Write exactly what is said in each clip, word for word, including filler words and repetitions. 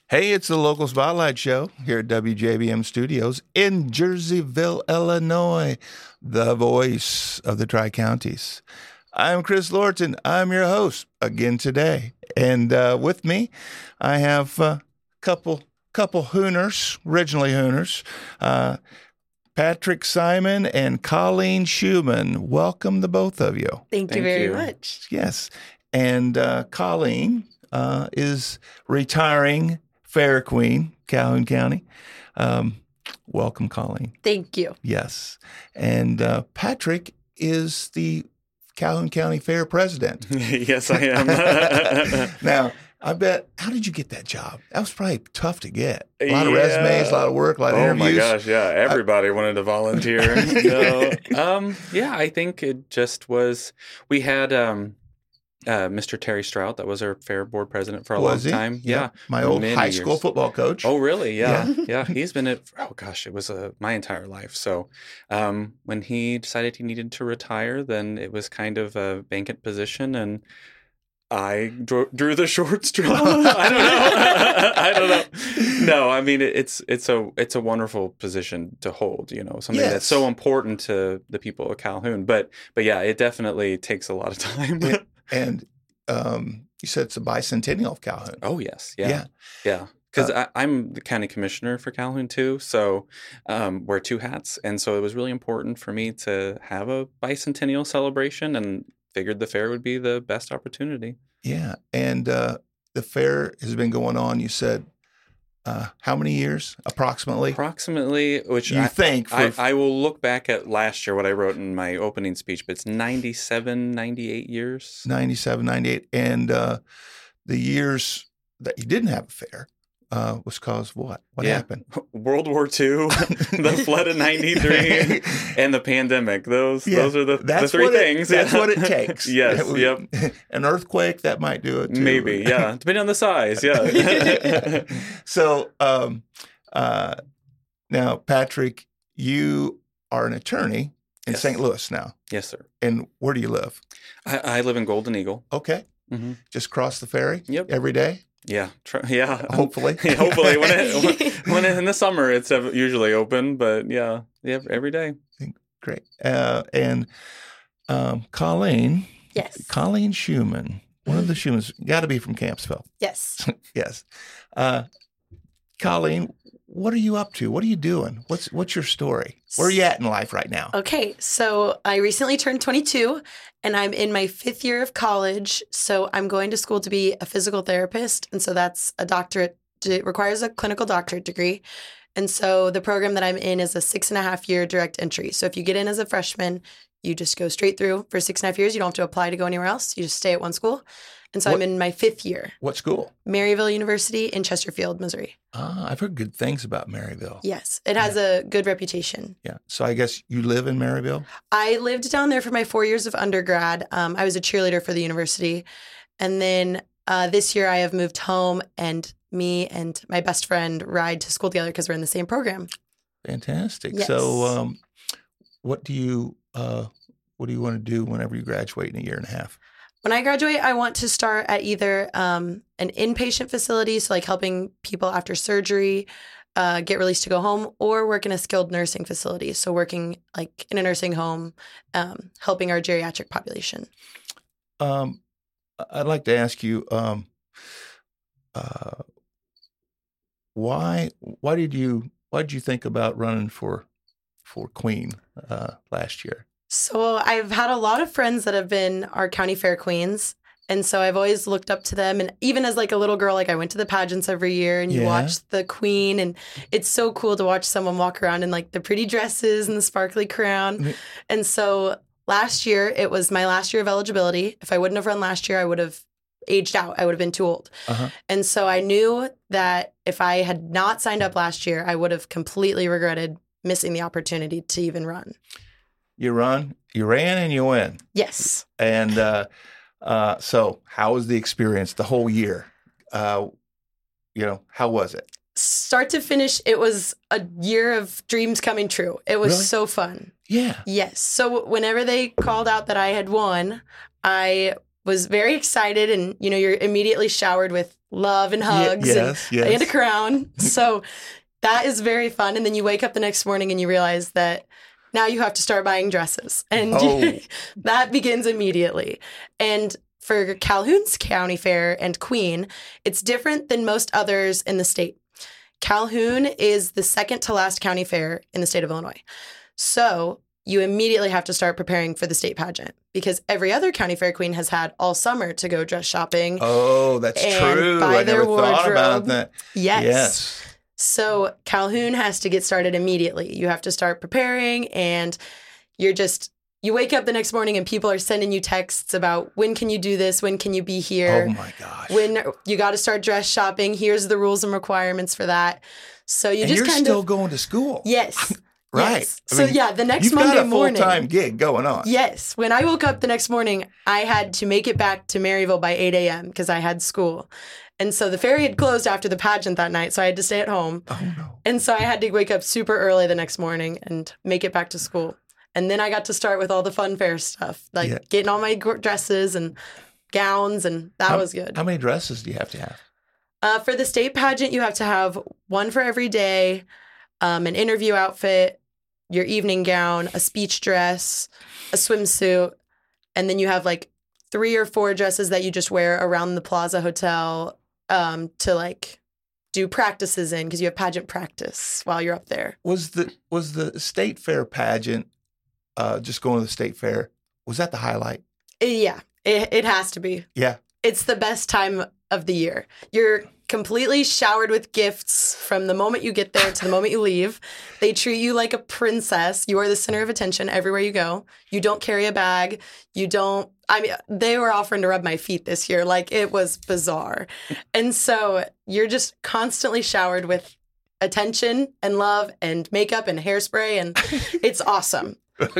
Hey, it's the Local Spotlight Show here at W J B M Studios in Jerseyville, Illinois, the voice of the Tri-Counties. I'm Chris Lorton. I'm your host again today. And uh, with me, I have a couple, couple Hooners, originally Hooners, uh, Patrick Simon and Colleen Schumann. Welcome, the both of you. Thank, Thank you very you. much. Yes. And uh, Colleen uh, is retiring Fair Queen, Calhoun County. Um, welcome, Colleen. Thank you. Yes. And uh, Patrick is the Calhoun County Fair president. Yes, I am. Now, I bet, how did you get that job? That was probably tough to get. A lot of yeah. resumes, a lot of work, a lot of oh interviews. Oh my gosh, yeah. Everybody I, wanted to volunteer. so, um, yeah, I think it just was, we had um, uh, Mister Terry Strout, that was our fair board president for a was long he? time. Yeah. yeah. My old high years. school football coach. Oh, really? Yeah. Yeah. yeah. He's been at, oh gosh, it was uh, my entire life. So um, when he decided he needed to retire, then it was kind of a vacant position, and I drew, drew the short straw. I don't know. I don't know. No, I mean, it's it's a it's a wonderful position to hold, you know, something yes. that's so important to the people of Calhoun. But but yeah, it definitely takes a lot of time. and and um, you said it's a bicentennial of Calhoun. Oh, yes. Yeah. Yeah. Yeah. Because Uh, I'm the county commissioner for Calhoun, too. So um, wear two hats. And so it was really important for me to have a bicentennial celebration, and figured the fair would be the best opportunity. Yeah. And uh, the fair has been going on, you said, uh, how many years approximately? Approximately, which you I think. For... I, I will look back at last year, what I wrote in my opening speech, but it's ninety-seven, ninety-eight years. ninety-seven, ninety-eight. And uh, the years that you didn't have a fair uh, was caused what? What yeah. happened? World War Two, the flood of ninety-three, and the pandemic. Those yeah, those are the, the three it, things. That's yeah. what it takes. Yes, we, yep. An earthquake, that might do it too. Maybe, yeah. Depending on the size, yeah. So um, uh, now, Patrick, you are an attorney in yes. Saint Louis now. Yes, sir. And where do you live? I, I live in Golden Eagle. Okay. Mm-hmm. Just cross the ferry yep. every day? Yeah, try, yeah. Hopefully, hopefully when it when it, in the summer it's usually open, but yeah, yeah, every day. Great. Uh, and um, Colleen, yes, Colleen Schumann, one of the Schumans, got to be from Campsville. Yes, yes. Uh, Colleen, what are you up to? What are you doing? What's what's your story? Where are you at in life right now? Okay, so I recently turned twenty-two, and I'm in my fifth year of college. So I'm going to school to be a physical therapist, and so that's a doctorate. It requires a clinical doctorate degree. And so the program that I'm in is a six and a half year direct entry. So if you get in as a freshman, you just go straight through for six and a half years. You don't have to apply to go anywhere else. You just stay at one school. And so what, I'm in my fifth year. What school? Maryville University in Chesterfield, Missouri. Ah, I've heard good things about Maryville. Yes, it has yeah. a good reputation. Yeah. So I guess you live in Maryville? I lived down there for my four years of undergrad. Um, I was a cheerleader for the university. And then uh, this year I have moved home, and me and my best friend ride to school together because we're in the same program. Fantastic. Yes. So um, what do you uh, what do you want to do whenever you graduate in a year and a half? When I graduate, I want to start at either um, an inpatient facility, so like helping people after surgery uh, get released to go home, or work in a skilled nursing facility, so working like in a nursing home, um, helping our geriatric population. Um, I'd like to ask you, um, uh, why why did you why did you think about running for for Queen uh, last year? So I've had a lot of friends that have been our county fair queens. And so I've always looked up to them. And even as like a little girl, like I went to the pageants every year, and you yeah. watch the queen, and it's so cool to watch someone walk around in like the pretty dresses and the sparkly crown. Mm-hmm. And so last year, it was my last year of eligibility. If I wouldn't have run last year, I would have aged out. I would have been too old. Uh-huh. And so I knew that if I had not signed up last year, I would have completely regretted missing the opportunity to even run. You run, you ran, and you win. Yes. And uh, uh, so how was the experience the whole year? Uh, you know, how was it? Start to finish, it was a year of dreams coming true. It was Really? so fun. Yeah. Yes. So whenever they called out that I had won, I was very excited. And, you know, you're immediately showered with love and hugs Ye- yes, and, yes. and a crown. So that is very fun. And then you wake up the next morning and you realize that now you have to start buying dresses. And Oh. that begins immediately. And for Calhoun's County Fair and Queen, it's different than most others in the state. Calhoun is the second to last county fair in the state of Illinois. So you immediately have to start preparing for the state pageant because every other county fair queen has had all summer to go dress shopping. Oh, that's And true. buy I their never thought about wardrobe. that. Yes. Yes. So Calhoun has to get started immediately. You have to start preparing and you're just, you wake up the next morning and people are sending you texts about when can you do this? When can you be here? Oh my gosh. When you got to start dress shopping. Here's the rules and requirements for that. So you and just you're kind still of, going to school. yes. Right. Yes. I So mean, yeah, the next You've Monday got a morning. full-time gig going on. Yes. When I woke up the next morning, I had to make it back to Maryville by eight a.m. because I had school. And so the ferry had closed after the pageant that night, so I had to stay at home. Oh no. And so I had to wake up super early the next morning and make it back to school. And then I got to start with all the fun fair stuff, like Yeah. getting all my gr- dresses and gowns, and that How- was good. How many dresses do you have to have? Uh, for the state pageant, you have to have one for every day, um, an interview outfit, your evening gown, a speech dress, a swimsuit, and then you have like three or four dresses that you just wear around the Plaza Hotel um, to like do practices in because you have pageant practice while you're up there. Was the was the state fair pageant uh, just going to the state fair? Was that the highlight? Uh, Yeah, it, it has to be. Yeah. It's the best time of the year. You're completely showered with gifts from the moment you get there to the moment you leave. They treat you like a princess. You are the center of attention everywhere you go. You don't carry a bag. You don't, I mean, they were offering to rub my feet this year. Like, it was bizarre. And so you're just constantly showered with attention and love and makeup and hairspray, and it's awesome.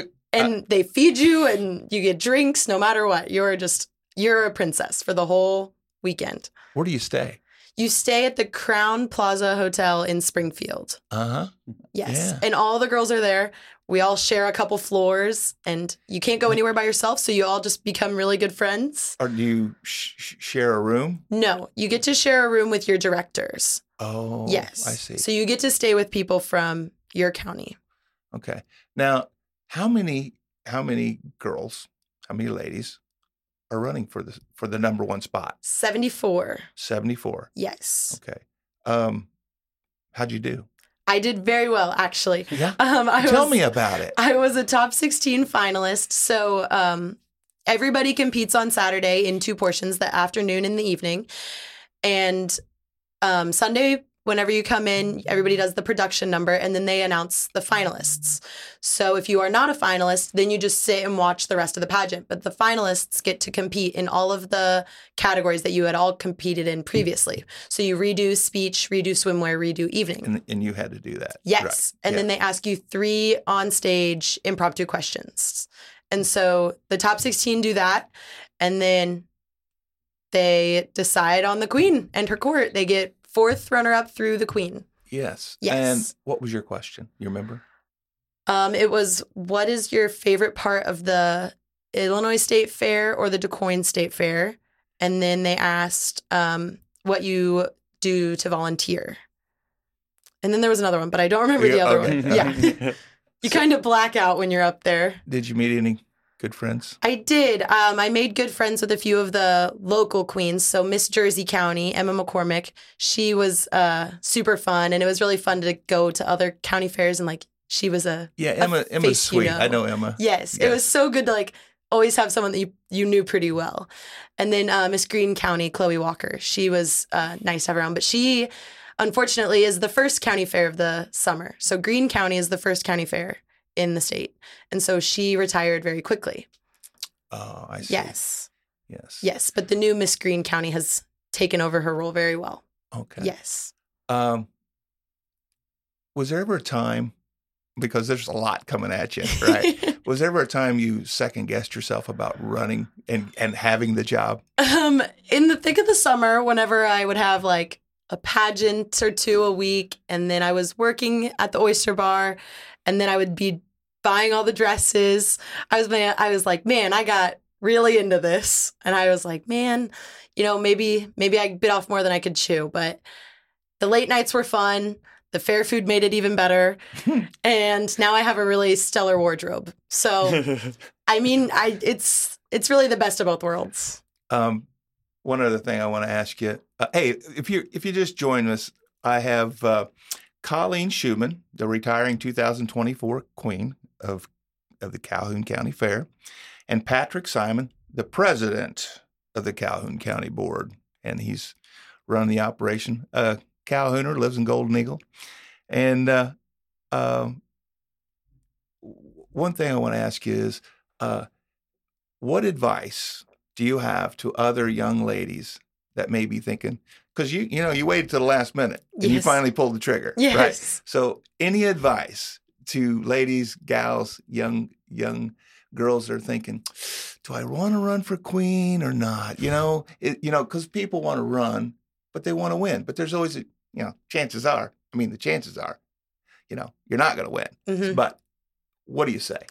And they feed you and you get drinks no matter what. You're just, you're a princess for the whole weekend. Where do you stay? You stay at the Crown Plaza Hotel in Springfield. Uh huh. Yes. Yeah. And all the girls are there. We all share a couple floors and you can't go anywhere by yourself. So you all just become really good friends. Or do you sh- sh- share a room? No, you get to share a room with your directors. Oh, Yes. I see. So you get to stay with people from your county. Okay. Now, how many how many girls, how many ladies are running for the for the number one spot? seventy-four. seventy-four. Yes. Okay. Um, how'd you do? I did very well, actually. Yeah. Um, I Tell was, me about it. I was a top sixteen finalist. So um, everybody competes on Saturday in two portions, the afternoon and the evening. And um, Sunday, whenever you come in, everybody does the production number and then they announce the finalists. So if you are not a finalist, then you just sit and watch the rest of the pageant. But the finalists get to compete in all of the categories that you had all competed in previously. So you redo speech, redo swimwear, redo evening. And, and you had to do that. Yes. Right. And Yeah. then they ask you three on stage impromptu questions. And so the top sixteen do that. And then they decide on the queen and her court. They get fourth runner up through the queen. Yes. Yes. And what was your question? You remember? Um, it was, what is your favorite part of the Illinois State Fair or the Du Quoin State Fair? And then they asked um, what you do to volunteer. And then there was another one, but I don't remember the Yeah, other okay. one. Yeah. You kind of black out when you're up there. Did you meet any good friends? I did. Um, I made good friends with a few of the local queens. So Miss Jersey County, Emma McCormick, she was uh, super fun. And it was really fun to go to other county fairs and like, she was a Yeah, a Emma. Emma's face you sweet. I know Emma. Yes, Yeah. it was so good to like always have someone that you, you knew pretty well. And then uh, Miss Greene County, Chloe Walker, she was uh, nice to have around. But she, unfortunately, is the first county fair of the summer. So Greene County is the first county fair in the state. And so she retired very quickly. Oh, I see. Yes. Yes. Yes. But the new Miss Greene County has taken over her role very well. Okay. Yes. Um, was there ever a time, because there's a lot coming at you, right? Was there ever a time you second guessed yourself about running and, and having the job? Um, in the thick of the summer, whenever I would have like a pageant or two a week, and then I was working at the Oyster Bar, and then I would be buying all the dresses. I was man, I was like, man, I got really into this. And I was like, man, you know, maybe maybe I bit off more than I could chew. But the late nights were fun. The fair food made it even better. And now I have a really stellar wardrobe. So, I mean, I it's it's really the best of both worlds. Um, one other thing I want to ask you. Uh, hey, if you if you just joined us, I have uh, Colleen Schumann, the retiring two thousand twenty-four Queen of of the Calhoun County Fair, and Patrick Simon, the president of the Calhoun County Board, and he's run the operation. Uh, Calhouner, lives in Golden Eagle, and uh, uh, one thing I want to ask you is, uh, what advice do you have to other young ladies that may be thinking, because you you know you waited to the last minute and Yes. you finally pulled the trigger, Yes. right? So, any advice to ladies, gals, young young girls that are thinking, do I want to run for queen or not? You know, it, you know, because people want to run, but they want to win. But there's always a, you know, chances are. I mean, the chances are, you know, you're not going to win. Mhm. But what do you say?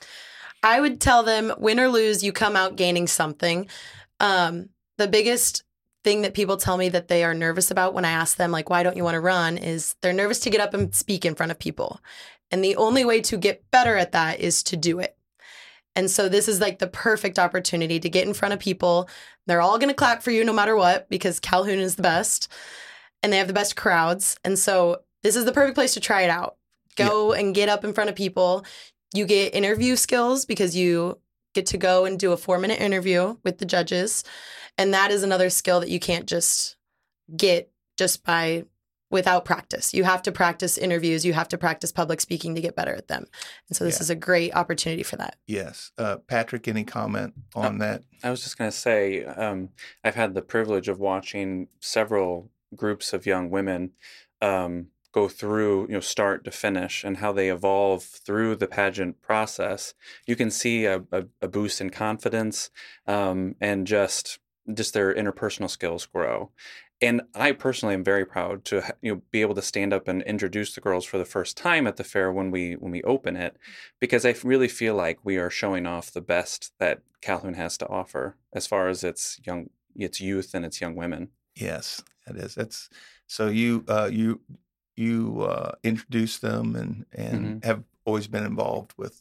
I would tell them, win or lose, you come out gaining something. Um, the biggest thing that people tell me that they are nervous about when I ask them, like, why don't you want to run, is they're nervous to get up and speak in front of people. And the only way to get better at that is to do it. And so this is like the perfect opportunity to get in front of people. They're all going to clap for you no matter what, because Calhoun is the best and they have the best crowds. And so this is the perfect place to try it out. Go and get up in front of people. You get interview skills because you get to go and do a four minute interview with the judges. And that is another skill that you can't just get just by without practice. You have to practice interviews. You have to practice public speaking to get better at them. And so this Yeah. is a great opportunity for that. Yes. Uh, Patrick, any comment on Uh, that? I was just going to say, um, I've had the privilege of watching several groups of young women um, go through, you know, start to finish, and how they evolve through the pageant process. You can see a, a, a boost in confidence um, and just just their interpersonal skills grow. And I personally am very proud to ha- you know be able to stand up and introduce the girls for the first time at the fair when we when we open it, because I really feel like we are showing off the best that Calhoun has to offer as far as its young its youth and its young women. Yes, it is. That's so you uh, you you uh, introduce them and and Mhm. have always been involved with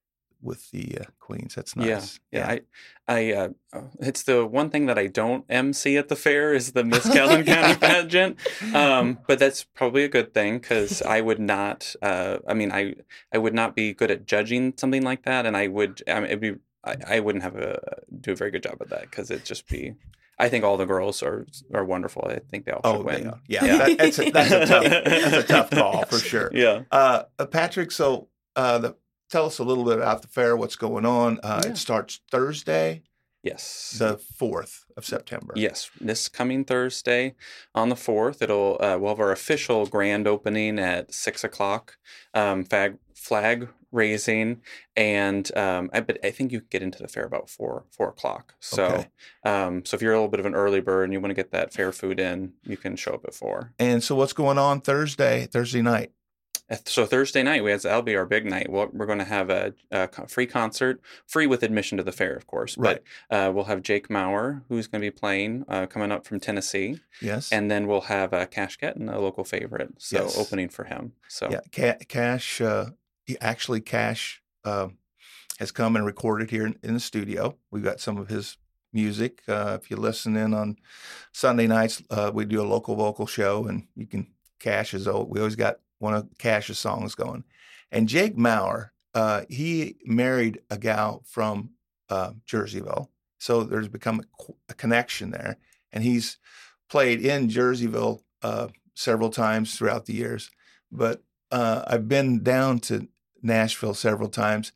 with the uh, queens. That's nice. Yeah, yeah. I, I, uh, uh, it's the one thing that I don't M C at the fair is the Miss Calhoun County pageant. Um, but that's probably a good thing, because I would not. Uh, I mean, I, I would not be good at judging something like that, and I would. I mean, it'd be. I, I wouldn't have a do a very good job at that, because it'd just be. I think all the girls are are wonderful. I think they all should Oh, win. they are. Yeah, That, that's a, that's a tough that's a tough call for sure. Yeah. Uh, uh, Patrick, so uh, the, tell us a little bit about the fair. What's going on? Uh, Yeah. It starts Thursday, Yes. the fourth of September. Yes, this coming Thursday on the fourth, it'll uh, we'll have our official grand opening at six o'clock. Um, flag flag raising, and um, I but I think you can get into the fair about four four o'clock. So, Okay. um, so if you're a little bit of an early bird and you want to get that fair food in, you can show up at four. And so, what's going on Thursday? Thursday night. Uh, So Thursday night, we have, that'll be our big night. We'll, we're going to have a, a co- free concert, free with admission to the fair, of course. Right. But uh, we'll have Jake Maurer, who's going to be playing, uh, coming up from Tennessee. Yes. And then we'll have uh, Cash Gettin, a local favorite, so Yes. opening for him. So Yeah, Ca- Cash. Uh, he, actually, Cash uh, has come and recorded here in, in the studio. We've got some of his music. Uh, if you listen in on Sunday nights, uh, we do a local vocal show, and you can Cash is old. We always got one of Cash's songs going. And Jake Maurer, uh, he married a gal from uh, Jerseyville, so there's become a, a connection there, and he's played in Jerseyville uh, several times throughout the years. But uh, I've been down to Nashville several times,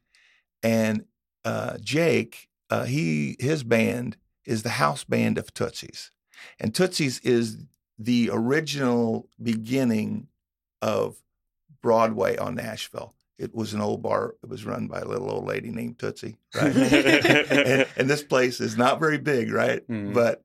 and uh, Jake, uh, he his band is the house band of Tootsie's, and Tootsie's is the original beginning of Broadway on Nashville. It was an old bar. It was run by a little old lady named Tootsie, right? and, and this place is not very big, right? Mhm. But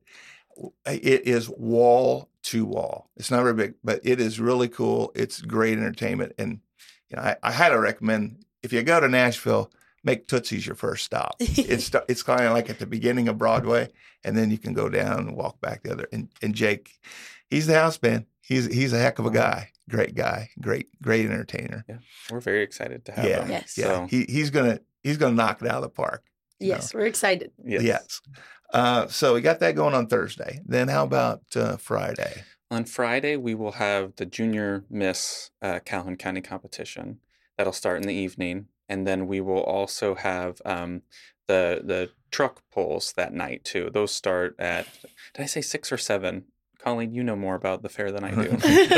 it is wall to wall. It's not very big, but it is really cool. It's great entertainment, and you know, I, I highly recommend if you go to Nashville, make Tootsie's your first stop. It's it's kind of like at the beginning of Broadway, and then you can go down and walk back the other. And and Jake, he's the house band. He's he's a heck of a guy. Great guy. Great great entertainer. Yeah, we're very excited to have Yeah, him. Yes. yeah. So, He he's gonna he's gonna knock it out of the park. you Yes, we're excited. yes. Yes. Uh, so we got that going on Thursday. Then how about uh, Friday? On Friday, we will have the Junior Miss uh, Calhoun County competition. That'll start in the evening, and then we will also have um, the the truck pulls that night too. Those start at, did I say six or seven? Colleen, you know more about the fair than I do.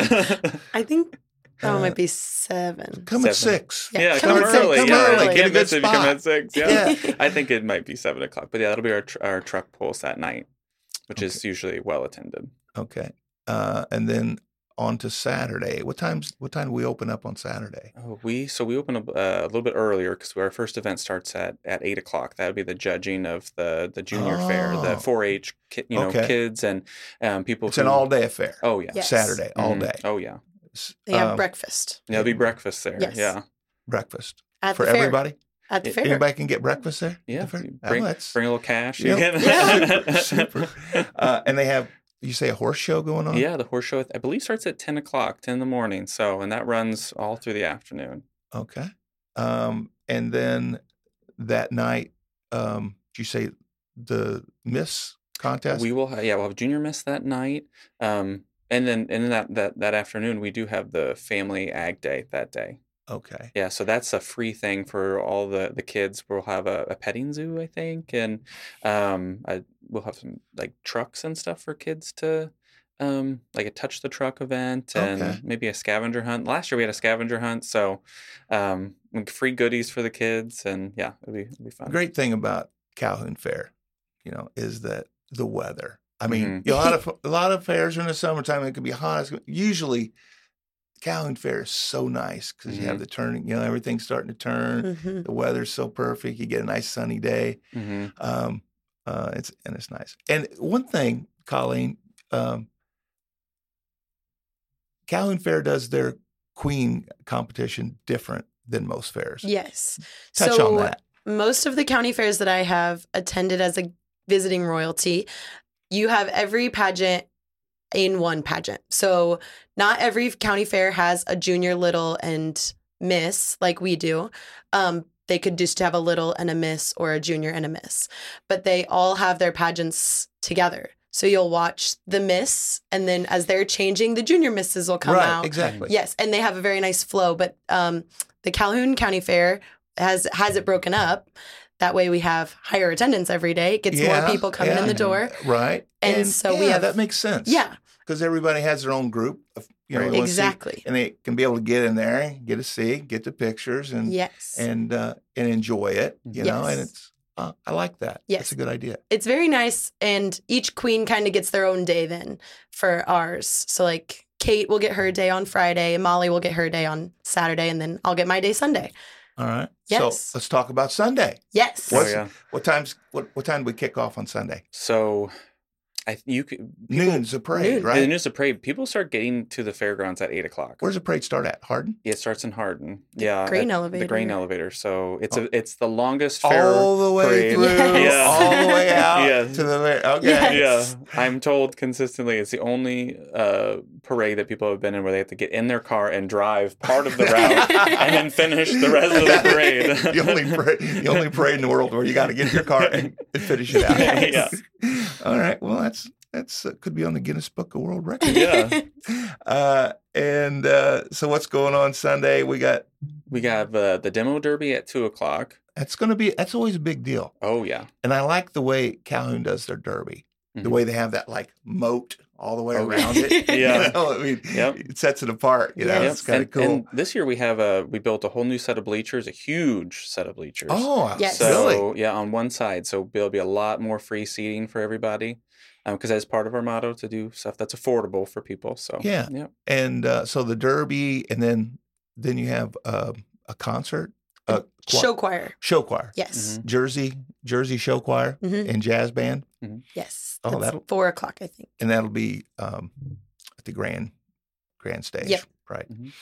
I think that one Uh, might be seven. Come at Seven. six. Yeah, Yeah, come come, at six, early. come yeah, early. You Get a can't good miss it if you come spot. at six. Yeah. Yeah. I think it might be seven o'clock, but yeah, that'll be our tr- our truck pulls that night, which is usually well attended. Okay. Uh, and then on to Saturday. What times? What time do we open up on Saturday? Oh, we so we open up uh, a little bit earlier because our first event starts at, at eight o'clock. That would be the judging of the the junior fair, the Oh. four H ki- you know Okay. kids and um, people. It's who, an all day affair. Oh yeah, Yes. Saturday, all Mhm. day. Oh yeah, S- They have um, breakfast yeah. There'll be breakfast there. Yes. Yeah, breakfast at for the fair. everybody. At the A- fair. Anybody can get breakfast there. at yeah. the fair? You Oh, Bring, that's- bring a little cash. Yep. You can- Yeah. super. Uh, and they have. You say a horse show going on? Yeah, the horse show I believe starts at ten o'clock, ten in the morning. So and that runs all through the afternoon. Okay. Um, and then that night, um, did you say the Miss contest? We will, ha- yeah, we'll have junior miss that night, um, and then and then that, that that afternoon we do have the family ag day that day. okay. Yeah, so that's a free thing for all the the kids. We'll have a, a petting zoo, I think, and um, I, we'll have some like trucks and stuff for kids to. Um, like a touch the truck event and Okay. maybe a scavenger hunt. Last year we had a scavenger hunt, so um, free goodies for the kids, and yeah, it'll be it'll be fun. Great thing about Calhoun Fair, you know, is that the weather. I mean, Mhm. you know, a lot of a lot of fairs are in the summertime. It can be hot. It's gonna- Usually, Calhoun Fair is so nice because you have the turning. You know, everything's starting to turn. Mhm. The weather's so perfect. You get a nice sunny day. hmm Um, uh, it's and it's nice. And one thing, Colleen, um, Calhoun Fair does their queen competition different than most fairs. Yes. Touch so on that. most of the county fairs that I have attended as a visiting royalty, you have every pageant in one pageant. So not every county fair has a junior, little, and miss like we do. Um, they could just have a little and a miss or a junior and a miss, but they all have their pageants together. So you'll watch the miss, and then as they're changing, the junior misses will come right, out. exactly. Yes, and they have a very nice flow. But um, the Calhoun County Fair has has it broken up. That way we have higher attendance every day. It gets Yeah, more people coming yeah. in the door. Right. And so we yeah, have- that makes sense. Yeah, Because everybody has their own group. Of, you know, Right. they wanna see- exactly. and they can be able to get in there, get to see, get the pictures, and Yes. and uh, and enjoy it. You know, and Yes. it's uh, I like that. Yes. That's a good idea. It's very nice. And each queen kind of gets their own day then for ours. So like Kate will get her day on Friday, and Molly will get her day on Saturday, and then I'll get my day Sunday. All right. Yes. So let's talk about Sunday. Yes. Oh, What's- yeah. What times? What what time do we kick off on Sunday? So, I you could Noon's the parade, Noon. right? the news of parade. People start getting to the fairgrounds at eight o'clock. Where's the parade start at? Hardin. Yeah, it starts in Hardin. Yeah, grain at elevator. The grain elevator. So it's a it's the longest fair All the way parade. through, Yes. all the way out Yeah. to the very, okay. Yes. Yeah, I'm told consistently it's the only uh, parade that people have been in where they have to get in their car and drive part of the route and then finish the rest of the parade. the only parade, the only parade in the world where you got to get in your car and, and finish it out. Yes. All right. Well, that's that's uh, could be on the Guinness Book of World Records. Yeah. Uh, and uh, so what's going on Sunday? We got We got uh, the demo derby at two o'clock. that's going to be that's always a big deal, Oh yeah, and I like the way Calhoun does their derby. The Mhm. way they have that like moat all the way Oh, around it. yeah. You know, I mean, Yep. it sets it apart. You know, Yes. it's kind of and, cool. and this year we have a we built a whole new set of bleachers, a huge set of bleachers. Oh, Yes. So really? yeah, on one side, so there'll be a lot more free seating for everybody, because that's part of our motto to do stuff that's affordable for people. So Yeah. yeah, And uh, so the derby, and then then you have uh, a concert, a choir- Show choir. show choir, Yes. Mhm. Jersey Jersey show choir Mhm. and jazz band, Yes. Oh, That's that'll- four o'clock, I think. and that'll be um, at the grand grand stage, Yep. right? Mhm.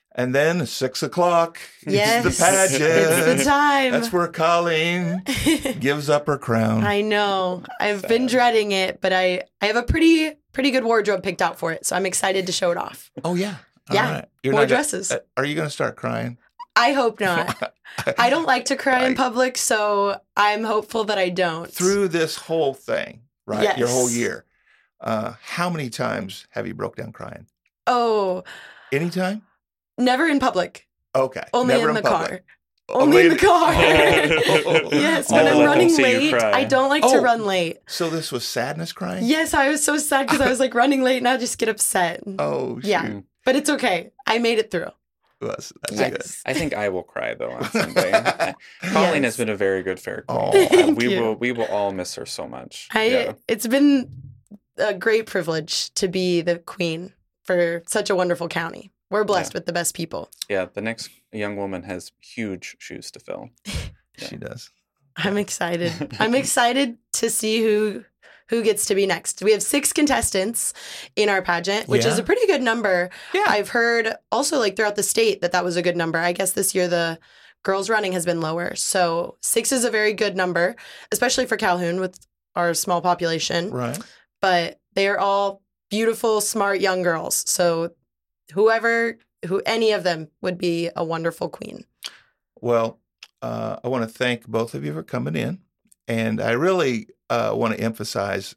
And then six o'clock, Yes. it's the pageant. It's the time. That's where Colleen gives up her crown. I know. I've Sad. been dreading it, but I, I have a pretty pretty good wardrobe picked out for it, so I'm excited to show it off. Oh, yeah. All Yeah. right. You're More not gonna- dresses. uh, are you going to start crying? I hope not. I don't like to cry in I- public, so I'm hopeful that I don't. Through this whole thing, right? Your whole Yes. year. Uh, how many times have you broke down crying? Oh, Anytime? never in public. Okay. Only Never in the public. car. Only in the car. Oh. Yes, Oh, when let I'm them running see you late, cry. I don't like to Oh. run late. So this was sadness crying? Yes, I was so sad because I was like running late and I just get upset. Oh, shoot. Yeah. But it's okay. I made it through. That's, that's Yes. good. I think I will cry though on Sunday. Uh, Colleen Yes. has been a very good fair queen. Oh. Uh, Thank we you. will we will all miss her so much. I yeah. It's been a great privilege to be the queen for such a wonderful county. We're blessed Yeah. with the best people. yeah, the next young woman has huge shoes to fill. She does. I'm excited. I'm excited to see who who gets to be next. We have six contestants in our pageant, which is Yeah. a pretty good number. Yeah. I've heard also like throughout the state that that was a good number. I guess this year the girls running has been lower. So six is a very good number, especially for Calhoun with our small population. Right. But they are all beautiful, smart young girls. So whoever, who any of them would be a wonderful queen. Well, uh, I want to thank both of you for coming in. And I really uh, want to emphasize,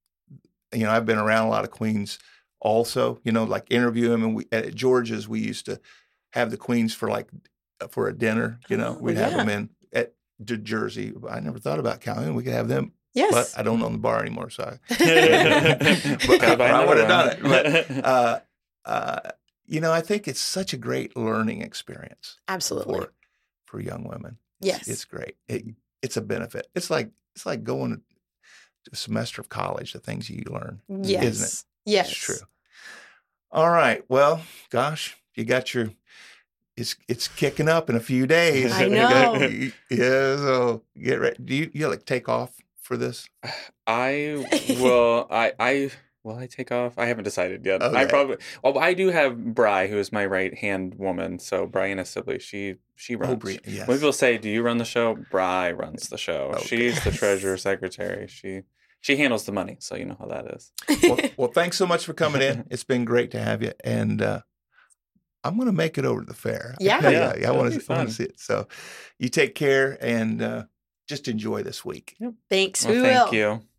you know, I've been around a lot of queens also, you know, like interview them. And we, at George's, we used to have the queens for like, for a dinner, you know, Oh, we'd have yeah. them in at J- Jersey. I never thought about Calhoun. We could have them, Yes. but I don't own the bar anymore. So I, But I, buy I would have another done it. one. But, uh, uh, you know, I think it's such a great learning experience Absolutely. for for young women. Yes. It's, it's great. It, it's a benefit. It's like it's like going to a semester of college. The things you learn, Yes. isn't it? Yes. It's true. All right. Well, gosh, you got your. It's it's kicking up in a few days. I You got- know. yeah. So get ready. Do you you like take off for this? I will. I I will. I take off. I haven't decided yet. I Okay. probably. Well, I do have Bri, who is my right hand woman. So Brianna Sibley, she she runs. Oh, Bri- yes. When people say, "Do you run the show?" Bri runs the show. Okay. She's the treasurer secretary. She she handles the money, so you know how that is. well, well, thanks so much for coming in. It's been great to have you, and uh, I'm going to make it over to the fair. I Yeah. tell ya, Yeah, I that'll want be to. I want fun. to see it. So, you take care and uh, just enjoy this week. Thanks. Well, we thank will. you.